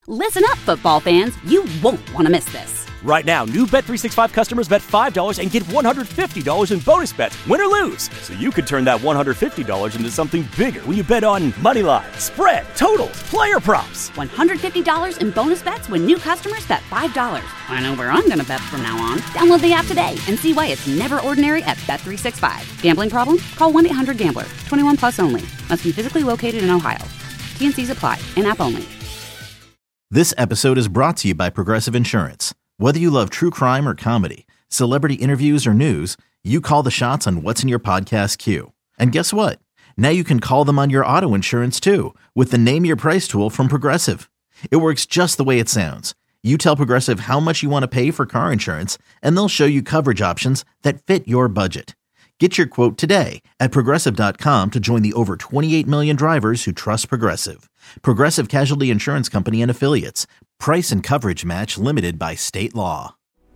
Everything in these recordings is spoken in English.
Listen up, football fans. You won't want to miss this. Right now, new Bet365 customers bet $5 and get $150 in bonus bets, win or lose. So you could turn that $150 into something bigger when you bet on money line, spread, totals, player props. $150 in bonus bets when new customers bet $5. I know where I'm going to bet from now on. Download the app today and see why it's never ordinary at Bet365. Gambling problem? Call 1-800-GAMBLER. 21 plus only. Must be physically located in Ohio. T&Cs apply. In-app only. This episode is brought to you by Progressive Insurance. Whether you love true crime or comedy, celebrity interviews or news, you call the shots on what's in your podcast queue. And guess what? Now you can call them on your auto insurance too with the Name Your Price tool from Progressive. It works just the way it sounds. You tell Progressive how much you want to pay for car insurance, and they'll show you coverage options that fit your budget. Get your quote today at Progressive.com to join the over 28 million drivers who trust Progressive. Progressive Casualty Insurance Company and Affiliates. Price and coverage match limited by state law.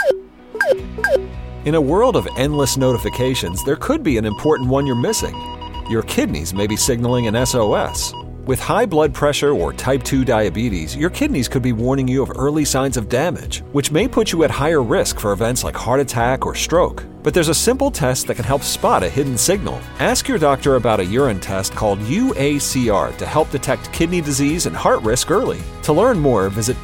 In a world of endless notifications, there could be an important one you're missing. Your kidneys may be signaling an SOS. With high blood pressure or type 2 diabetes, your kidneys could be warning you of early signs of damage, which may put you at higher risk for events like heart attack or stroke. But there's a simple test that can help spot a hidden signal. Ask your doctor about a urine test called UACR to help detect kidney disease and heart risk early. To learn more, visit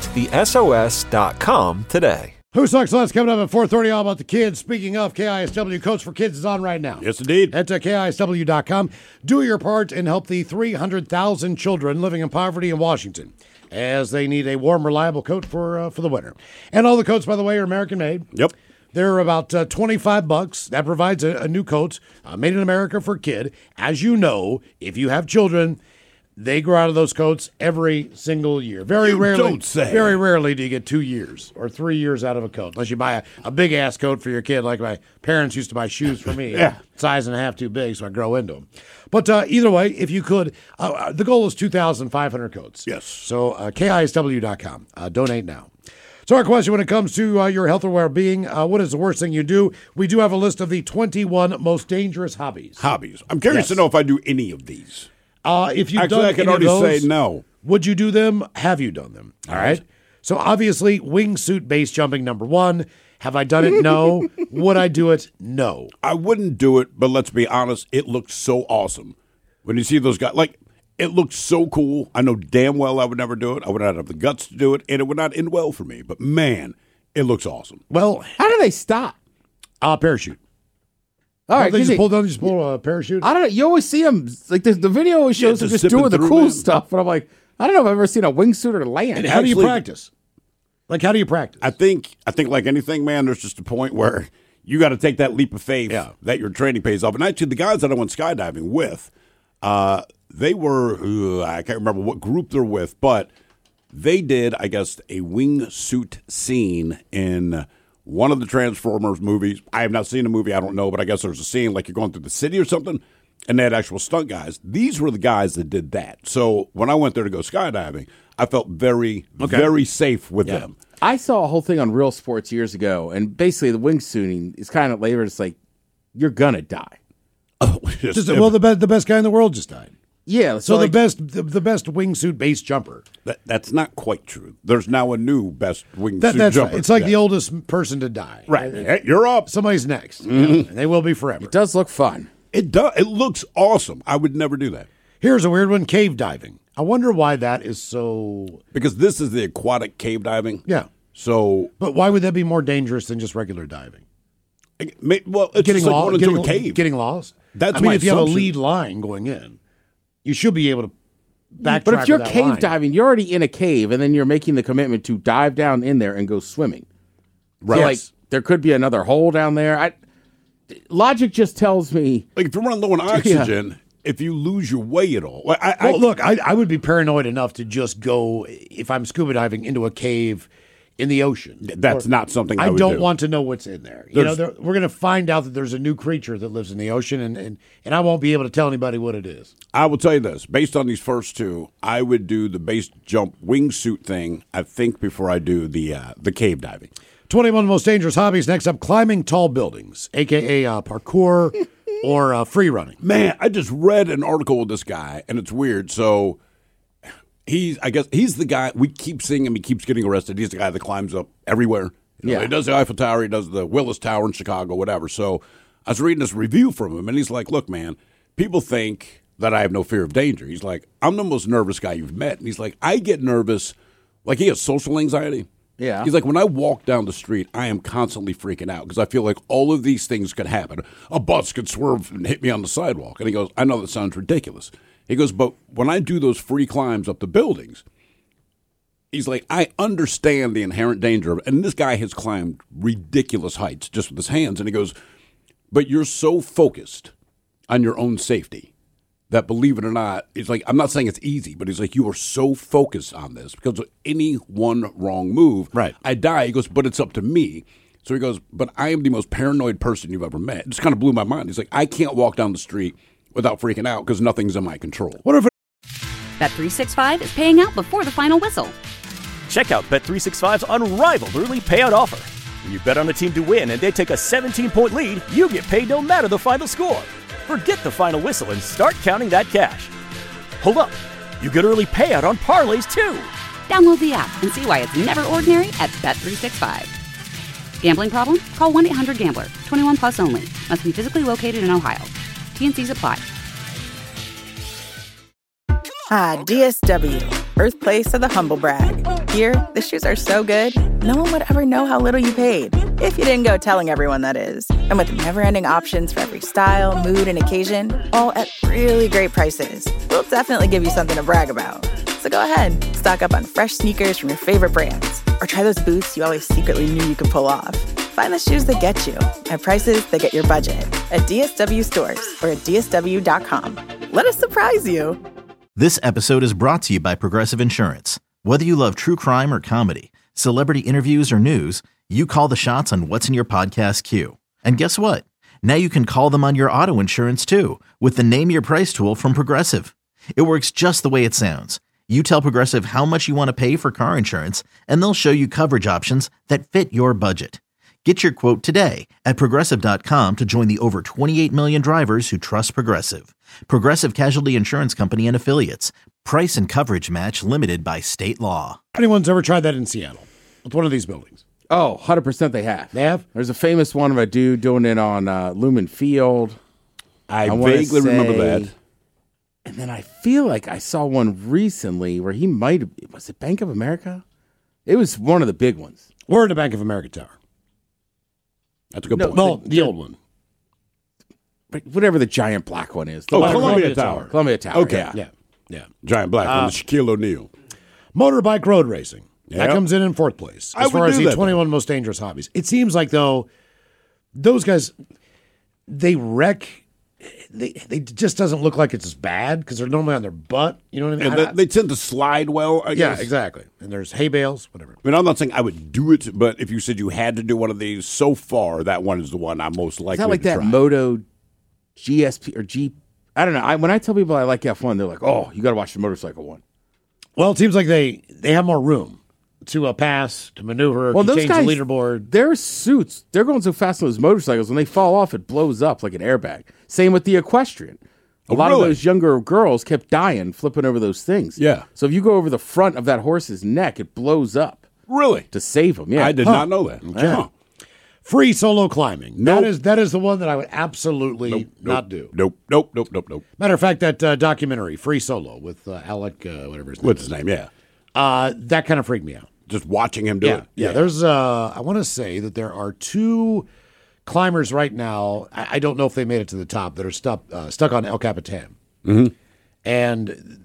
detectthesos.com today. Who Sucks Less coming up at 4:30, all about the kids. Speaking of, KISW Coach for Kids is on right now. Yes, indeed. Head to KISW.com. Do your part and help the 300,000 children living in poverty in Washington as they need a warm, reliable coat for the winter. And all the coats, by the way, are American-made. Yep. They're about $25. That provides a new coat made in America for a kid. As you know, if you have children, they grow out of those coats every single year. Very rarely do you get 2 years or 3 years out of a coat, unless you buy a big-ass coat for your kid, like my parents used to buy shoes for me. Yeah. Size and a half too big, so I grow into them. But either way, if you could, the goal is 2,500 coats. Yes. So KISW.com. Donate now. So our question when it comes to your health or well-being, what is the worst thing you do? We do have a list of the 21 most dangerous hobbies. I'm curious to know if I do any of these. If you've Actually, done I can any already of those, say no. Would you do them? Have you done them? All right. So obviously, wingsuit base jumping, number one. Have I done it? No. Would I do it? No. I wouldn't do it, but let's be honest, it looks so awesome. When you see those guys, like, it looks so cool. I know damn well I would never do it. I would not have the guts to do it, and it would not end well for me. But, man, it looks awesome. Well, how do they stop? Parachute. All right, they just pull a parachute. I don't know. You always see them like the video always shows them just doing the cool stuff, but I'm like, I don't know if I've ever seen a wingsuit or land. And how do you practice? Like, how do you practice? I think like anything, man, there's just a point where you got to take that leap of faith that your training pays off. And actually, the guys that I went skydiving with, they were, I can't remember what group they're with, but they did, I guess, a wingsuit scene in one of the Transformers movies. I have not seen the movie. I don't know, but I guess there's a scene like you're going through the city or something, and they had actual stunt guys. These were the guys that did that. So when I went there to go skydiving, I felt very, very safe with them. I saw a whole thing on Real Sports years ago, and basically the wingsuiting is kind of labeled. It's like, you're going to die. Oh, the best guy in the world just died. Yeah. So like, the best wingsuit base jumper. That's not quite true. There's now a new best wingsuit jumper. Right. It's like the oldest person to die. Right. You're up. Somebody's next. And they will be forever. It does look fun. It does. It looks awesome. I would never do that. Here's a weird one, cave diving. I wonder why that is so... Because this is the aquatic cave diving. Yeah. So... But why would that be more dangerous than just regular diving? Well, it's just like going into a cave. Getting lost? That's if you have a lead line going in, you should be able to backtrack. But if you're that cave line. diving, you're already in a cave, and then you're making the commitment to dive down in there and go swimming. Right. So, like, there could be another hole down there. Logic just tells me... Like, if you're running low on oxygen, if you lose your way at all... Look, I would be paranoid enough to just go, if I'm scuba diving, into a cave in the ocean. That's not something I would don't do. want to know what's in there. We're going to find out that there's a new creature that lives in the ocean, and I won't be able to tell anybody what it is. I will tell you this. Based on these first two, I would do the base jump wingsuit thing, I think, before I do the cave diving. 21 most dangerous hobbies. Next up, climbing tall buildings, a.k.a. Parkour or free running. Man, I just read an article with this guy, and it's weird. So I guess he's the guy, we keep seeing him, he keeps getting arrested. He's the guy that climbs up everywhere. He does the Eiffel Tower, he does the Willis Tower in Chicago, whatever. So I was reading this review from him, and he's like, look, man, people think that I have no fear of danger. He's like, I'm the most nervous guy you've met. And he's like, I get nervous. Like, he has social anxiety. Yeah. He's like, when I walk down the street, I am constantly freaking out because I feel like all of these things could happen. A bus could swerve and hit me on the sidewalk. And he goes, I know that sounds ridiculous. He goes, but when I do those free climbs up the buildings, he's like, I understand the inherent danger of it. And this guy has climbed ridiculous heights just with his hands. And he goes, but you're so focused on your own safety that, believe it or not, it's like, I'm not saying it's easy, but he's like, you are so focused on this because of any one wrong move, right, I die. He goes, but it's up to me. So he goes, but I am the most paranoid person you've ever met. It just kind of blew my mind. He's like, I can't walk down the street without freaking out because nothing's in my control. What if Bet365 is paying out before the final whistle. Check out Bet365's unrivaled early payout offer. When you bet on a team to win and they take a 17-point lead, you get paid no matter the final score. Forget the final whistle and start counting that cash. Hold up. You get early payout on parlays, too. Download the app and see why it's never ordinary at Bet365. Gambling problem? Call 1-800-GAMBLER. 21 plus only. Must be physically located in Ohio. T&Cs apply. DSW, birthplace of the humble brag. Here, the shoes are so good, no one would ever know how little you paid. If you didn't go telling everyone, that is. And with never-ending options for every style, mood, and occasion, all at really great prices, we'll definitely give you something to brag about. So go ahead, stock up on fresh sneakers from your favorite brands, or try those boots you always secretly knew you could pull off. Find the shoes that get you at prices that get your budget at DSW stores or at DSW.com. Let us surprise you. This episode is brought to you by Progressive Insurance. Whether you love true crime or comedy, celebrity interviews or news, you call the shots on what's in your podcast queue. And guess what? Now you can call them on your auto insurance too with the Name Your Price tool from Progressive. It works just the way it sounds. You tell Progressive how much you want to pay for car insurance, and they'll show you coverage options that fit your budget. Get your quote today at Progressive.com to join the over 28 million drivers who trust Progressive. Progressive Casualty Insurance Company and Affiliates. Price and coverage match limited by state law. Anyone's ever tried that in Seattle with one of these buildings? Oh, 100% they have. They have? There's a famous one of a dude doing it on Lumen Field. I vaguely remember that. And then I feel like I saw one recently where he might have, was it Bank of America? It was one of the big ones. We're in the Bank of America Tower. That's a good point. No, the old one. Whatever the giant black one is. Columbia Tower. Columbia Tower. Okay. Yeah. Giant black one, the Shaquille O'Neal. Motorbike road racing. Yep. That comes in fourth place as far as the 21 most dangerous hobbies. It seems like, though, those guys, they wreck. They just doesn't look like it's as bad because they're normally on their butt. You know what I mean? And they tend to slide well, I guess. Yeah, exactly. And there's hay bales, whatever. I mean, I'm not saying I would do it, but if you said you had to do one of these, so far, that one is the one I'm most likely to try. Is that like that Moto GSP or G? I don't know. When I tell people I like F1, they're like, oh, you got to watch the motorcycle one. Well, it seems like they have more room to pass, to maneuver, to those change guys, the leaderboard. Their suits, they're going so fast on those motorcycles, when they fall off, it blows up like an airbag. Same with the equestrian. A lot of those younger girls kept dying flipping over those things. Yeah. So if you go over the front of that horse's neck, it blows up. Really? To save them, yeah. I did not know that. Okay. Huh. Free solo climbing. Nope. That is the one that I would absolutely not do. Nope. Matter of fact, that documentary, Free Solo, with Alec, whatever his name What's is. his name? Yeah. That kind of freaked me out. Just watching him do it. Yeah, there's, I want to say that there are two climbers right now, I don't know if they made it to the top, that are stuck on El Capitan. Mm-hmm. And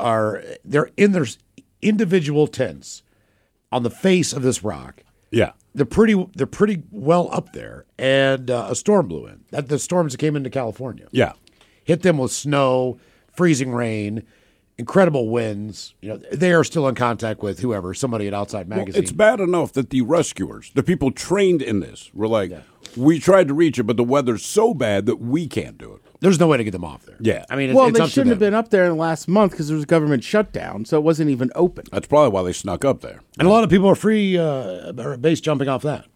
they're in their individual tents on the face of this rock. Yeah. They're pretty well up there, and a storm blew in. The storms that came into California. Yeah. Hit them with snow, freezing rain, incredible winds. You know, they are still in contact with somebody at Outside Magazine. Well, it's bad enough that the rescuers, the people trained in this, were like, we tried to reach it, but the weather's so bad that we can't do it. There's no way to get them off there. Yeah. I mean, well, it's they up to shouldn't have them. been up there in the last month because there was a government shutdown, so it wasn't even open. That's probably why they snuck up there. And a lot of people are free base jumping off that.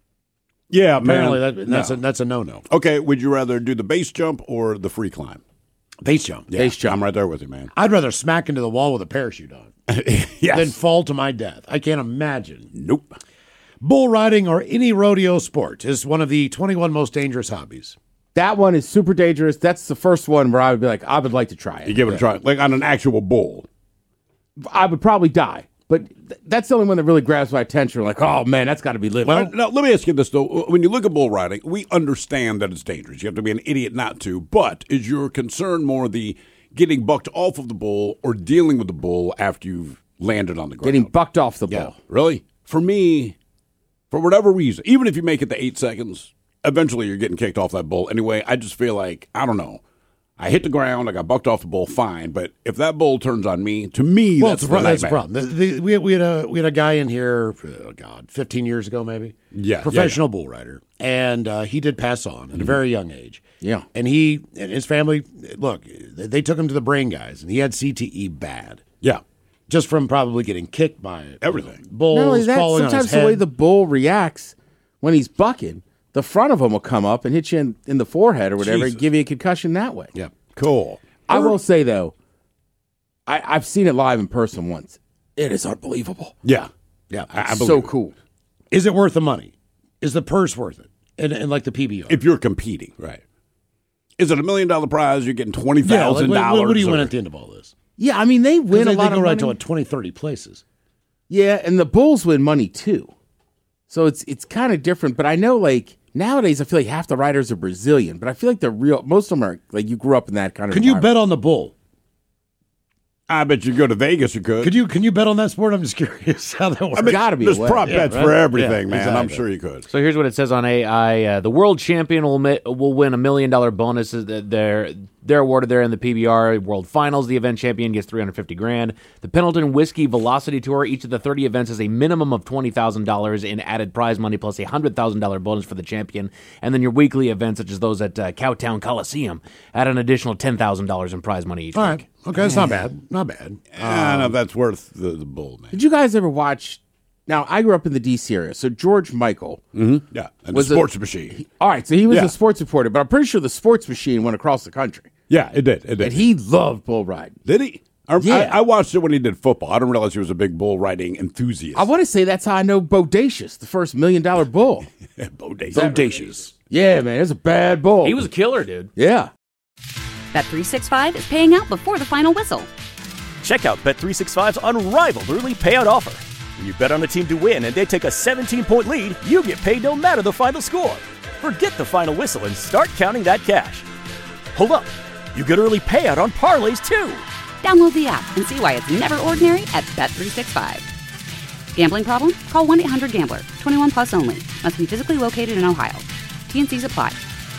Yeah, apparently that's a no-no. Okay, would you rather do the base jump or the free climb? Base jump. Yeah, base jump. I'm right there with you, man. I'd rather smack into the wall with a parachute on. Yes. than fall to my death. I can't imagine. Nope. Bull riding or any rodeo sport is one of the 21 most dangerous hobbies. That one is super dangerous. That's the first one where I would be like, I would like to try it. You give it a try, like on an actual bull. I would probably die. But that's the only one that really grabs my attention. Like, oh, man, that's got to be living. Well, now, let me ask you this, though. When you look at bull riding, we understand that it's dangerous. You have to be an idiot not to. But is your concern more the getting bucked off of the bull or dealing with the bull after you've landed on the ground? Getting bucked off the bull. Yeah, really? For me, for whatever reason, even if you make it to 8 seconds, eventually you're getting kicked off that bull anyway. I just feel like, I don't know. I hit the ground, I got bucked off the bull, fine. But if that bull turns on me, to me, that's the problem. We had a guy in here, 15 years ago maybe. Yeah. Professional bull rider. And he did pass on at a very young age. Yeah. And he and his family, look, they took him to the brain guys, and he had CTE bad. Yeah. Just from probably getting kicked by everything. Bulls Not only that, falling on his sometimes head. the way the bull reacts when he's bucking, the front of him will come up and hit you in the forehead or whatever and give you a concussion that way. Yeah. Cool. I will say, though, I've seen it live in person once. It is unbelievable. Yeah. Yeah. I so believe it. cool. Is it worth the money? Is the purse worth it? And like the PBR? If you're competing. Right. Is it $1 million prize? You're getting $20,000. What do you win at the end of all this? Yeah, I mean, they win a lot they of go right money. to 20, 30 places. Yeah, and the Bulls win money, too. So it's kind of different. But I know, like, nowadays I feel like half the riders are Brazilian. But I feel like most of them are, like, you grew up in that kind of Can you bet on the bull? I bet you go to Vegas, you could. Can you bet on that sport? I'm just curious how that works. I mean, gotta be there's a way. prop Yeah, bets right? for everything, Yeah, man. I'm exactly. sure you could. So here's what it says on AI. The world champion will win $1 million bonus. They're awarded there in the PBR World Finals. The event champion gets $350,000. The Pendleton Whiskey Velocity Tour. Each of the 30 events has a minimum of $20,000 in added prize money plus a $100,000 bonus for the champion. And then your weekly events, such as those at Cowtown Coliseum, add an additional $10,000 in prize money each All week. right. Okay, that's not bad. Not bad. I don't know if that's worth the bull, man. Did you guys ever watch? Now, I grew up in the D.C. area, so George Michael. Mm-hmm. Yeah, and Was the sports machine. All right, so he was Yeah. a sports reporter, but I'm pretty sure the sports machine went across the country. Yeah, it did. It did. And he loved bull riding. Did he? Yeah. I watched it when he did football. I didn't realize he was a big bull riding enthusiast. I want to say that's how I know Bodacious, the first $1 million bull. Bodacious. Yeah, man, it's a bad bull. He was a killer, dude. Yeah. Bet365 is paying out before the final whistle. Check out Bet365's unrivaled early payout offer. When you bet on a team to win and they take a 17-point lead, you get paid no matter the final score. Forget the final whistle and start counting that cash. Hold up. You get early payout on parlays, too. Download the app and see why it's never ordinary at Bet365. Gambling problem? Call 1-800-GAMBLER. 21 plus only. Must be physically located in Ohio. T&Cs apply.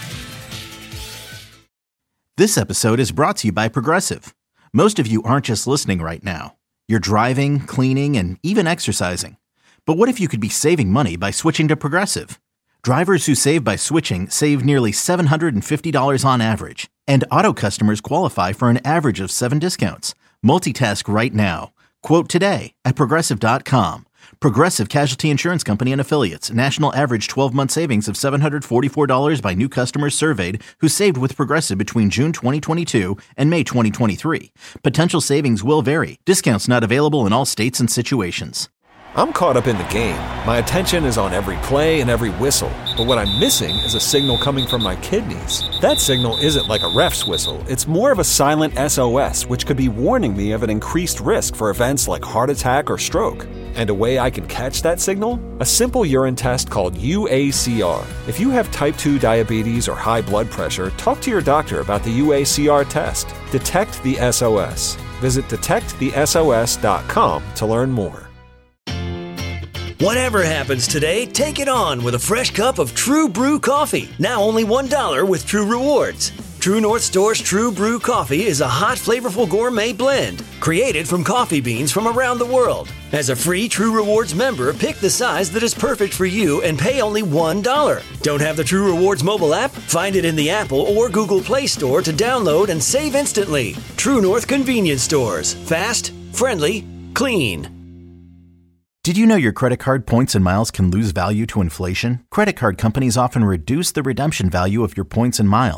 This episode is brought to you by Progressive. Most of you aren't just listening right now. You're driving, cleaning, and even exercising. But what if you could be saving money by switching to Progressive? Drivers who save by switching save nearly $750 on average. And auto customers qualify for an average of 7 discounts. Multitask right now. Quote today at Progressive.com. Progressive Casualty Insurance Company and Affiliates. National average 12-month savings of $744 by new customers surveyed who saved with Progressive between June 2022 and May 2023. Potential savings will vary. Discounts not available in all states and situations. I'm caught up in the game. My attention is on every play and every whistle. But what I'm missing is a signal coming from my kidneys. That signal isn't like a ref's whistle. It's more of a silent SOS, which could be warning me of an increased risk for events like heart attack or stroke. And a way I can catch that signal? A simple urine test called UACR. If you have type 2 diabetes or high blood pressure, talk to your doctor about the UACR test. Detect the SOS. Visit detectthesos.com to learn more. Whatever happens today, take it on with a fresh cup of True Brew coffee. Now only $1 with True Rewards. True North Store's True Brew coffee is a hot, flavorful gourmet blend created from coffee beans from around the world. As a free True Rewards member, pick the size that is perfect for you and pay only $1. Don't have the True Rewards mobile app? Find it in the Apple or Google Play Store to download and save instantly. True North Convenience Stores. Fast, friendly, clean. Did you know your credit card points and miles can lose value to inflation? Credit card companies often reduce the redemption value of your points and miles.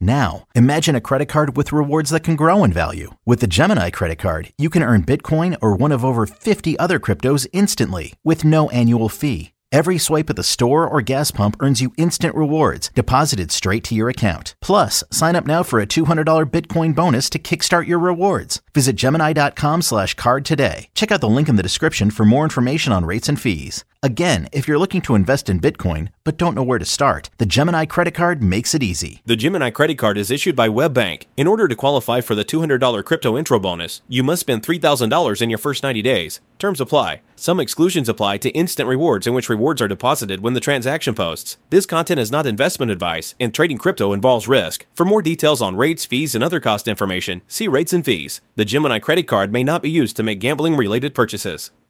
Now, imagine a credit card with rewards that can grow in value. With the Gemini credit card, you can earn Bitcoin or one of over 50 other cryptos instantly with no annual fee. Every swipe at the store or gas pump earns you instant rewards deposited straight to your account. Plus, sign up now for a $200 Bitcoin bonus to kickstart your rewards. Visit Gemini.com/card today. Check out the link in the description for more information on rates and fees. Again, if you're looking to invest in Bitcoin but don't know where to start, the Gemini credit card makes it easy. The Gemini credit card is issued by WebBank. In order to qualify for the $200 crypto intro bonus, you must spend $3,000 in your first 90 days. Terms apply. Some exclusions apply to instant rewards in which rewards are deposited when the transaction posts. This content is not investment advice, and trading crypto involves risk. For more details on rates, fees, and other cost information, see rates and fees. The Gemini credit card may not be used to make gambling-related purchases.